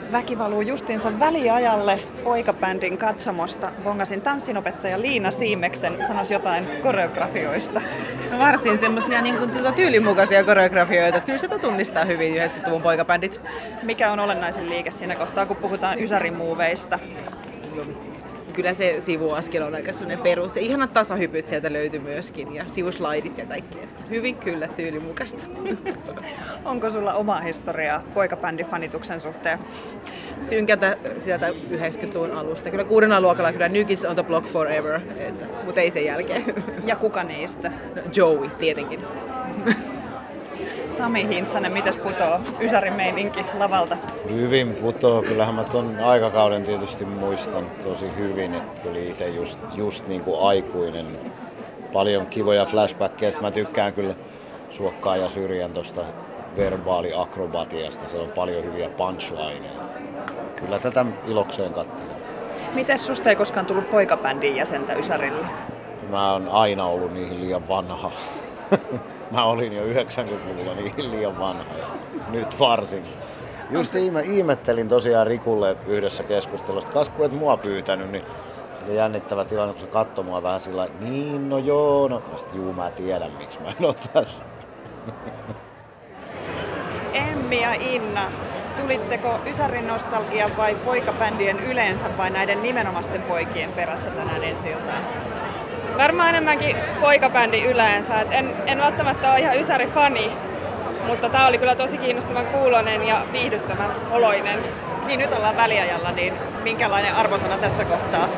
Väki valuu justiinsa väliajalle poikabändin katsomosta. Bongasin tanssinopettaja Liina Siimeksen sanoisi jotain koreografioista. No varsin semmosia niin tyylimukaisia koreografioita. Kyllä sitä tunnistaa hyvin 90-luvun poikabändit. Mikä on olennaisin liike siinä kohtaa, kun puhutaan ysärimuuveista? Kyllä se sivuaskel on aika sellainen perus. Ja ihanat tasahypyt sieltä löytyy myöskin ja sivuslaidit ja kaikki. Että hyvin kyllä tyylimukaista. Onko sulla oma historiaa poikabändifanituksen suhteen? Synkätä sieltä 90-luvun alusta. Kyllä 6. luokalla kyllä New Kids on the Block Forever, mutta ei sen jälkeen. Ja kuka niistä? No, Joey tietenkin. Sami Hintsanen, mites putoo ysärimeininki lavalta? Hyvin putoo. Kyllähän mä ton aikakauden tietysti muistan tosi hyvin, että oli itse just niin kuin aikuinen. Paljon kivoja flashbackkejä. Mä tykkään kyllä Suokkaa ja Syrjän tosta verbaaliakrobatiasta. Siellä on paljon hyviä punchlineja. Kyllä tätä ilokseen katselin. Mites susta ei koskaan tullut poikabändin jäsentä ysärillä? Mä oon aina ollut niihin liian vanha. Mä olin jo 90-luvulla niin liian vanha ja nyt varsinkin. Just ihmettelin tosiaan Rikulle yhdessä keskustelusta, kas kun et mua pyytänyt, niin se oli jännittävä tilanne, kun se katsoi mua vähän sillä lailla, niin no joo, no mä tiedän miksi mä en oo tässä. Emmi ja Inna, tulitteko ysärin nostalgia vai poikabändien yleensä vai näiden nimenomaisten poikien perässä tänään ensi-iltaan? Varmaan enemmänkin poikabändi yleensä. En välttämättä ole ihan ysäri-fani, mutta tää oli kyllä tosi kiinnostavan kuulonen ja viihdyttävän oloinen. Niin nyt ollaan väliajalla, niin minkälainen arvosana tässä kohtaa?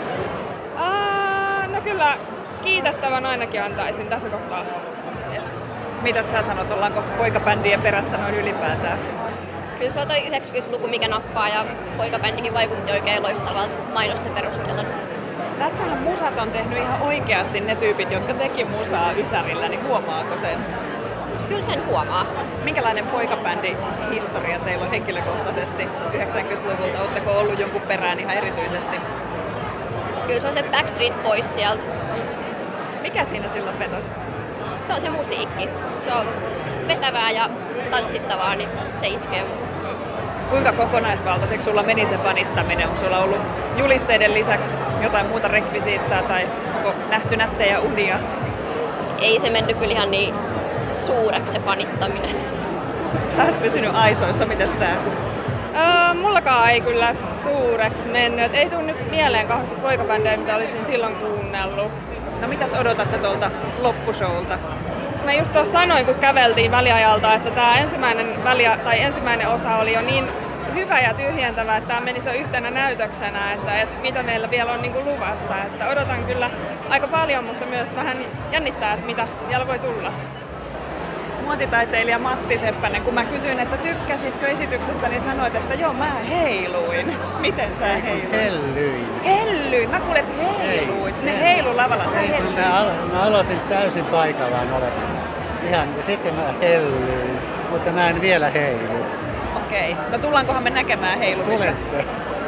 No kyllä kiitettävän ainakin antaisin tässä kohtaa. Yes. Mitä sä sanot, ollaanko poikabändien perässä noin ylipäätään? Kyllä se on toi 90-luku, mikä nappaa ja poikabändikin vaikutti oikein loistavalta mainosten perusteella. Tässähän musat on tehnyt ihan oikeasti ne tyypit, jotka teki musaa ysärillä, niin huomaako sen? Kyllä sen huomaa. Minkälainen poikabändi-historia teillä on henkilökohtaisesti 90-luvulta? Oletteko ollut jonkun perään ihan erityisesti? Kyllä se on se Backstreet Boys sieltä. Mikä siinä silloin vetosi? Se on se musiikki. Se on vetävää ja tanssittavaa, niin se iskee. Kuinka kokonaisvaltaiseksi sulla meni se fanittaminen? Onko sulla ollut julisteiden lisäksi jotain muuta rekvisiittaa tai onko nähty nättejä unia? Ei se mennyt kyllä ihan niin suureksi se fanittaminen. Sä oot pysynyt aisoissa, mitäs sä? Mullakaan ei kyllä suureksi mennyt. Ei tule nyt mieleen kauheasti poikabändejä, mitä olisin silloin kuunnellut. No mitäs odotatte tuolta loppushowlta? Mä just tuossa sanoin, kun käveltiin väliajalta, että tämä ensimmäinen osa oli jo niin hyvä ja tyhjentävä, että tämä menisi jo yhtenä näytöksenä, että mitä meillä vielä on niin kuin luvassa. Että odotan kyllä aika paljon, mutta myös vähän jännittää, että mitä vielä voi tulla. Muotitaiteilija Matti Seppänen, kun mä kysyin, että tykkäsitkö esityksestä, niin sanoit, että joo, mä heiluin. Miten sä heiluit? Hellyin. Hellyin? Mä kuulen, että heiluit. Ne heilu lavalla, sä hellyit. Mä aloitin täysin paikallaan olemaan. Ihan, ja sitten mä hellyin, mutta mä en vielä heilu. Okei. No tullaankohan me näkemään heilumista? Tulette.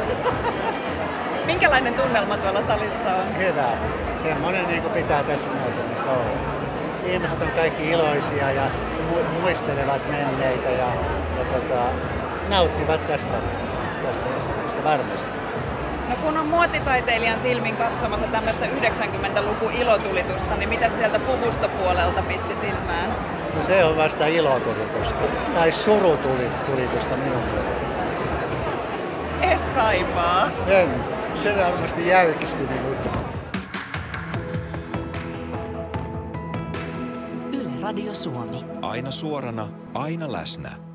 Minkälainen tunnelma tuolla salissa on? Hyvä. Semmoinen niin kuin pitää tässä näytelmässä olla. Ihmiset on kaikki iloisia ja muistelevat menneitä ja nauttivat tästä esityksestä varmasti. No kun on muotitaiteilijan silmin katsomassa tämmöistä 90-luvun ilotulitusta, niin mitä sieltä puvustopuolelta pisti silmään? No se on vasta ilotulitusta, tai surutulitusta minun mielestä. Et kaipaa. En. Se varmasti jäykisti minut. Yle Radio Suomi. Aina suorana, aina läsnä.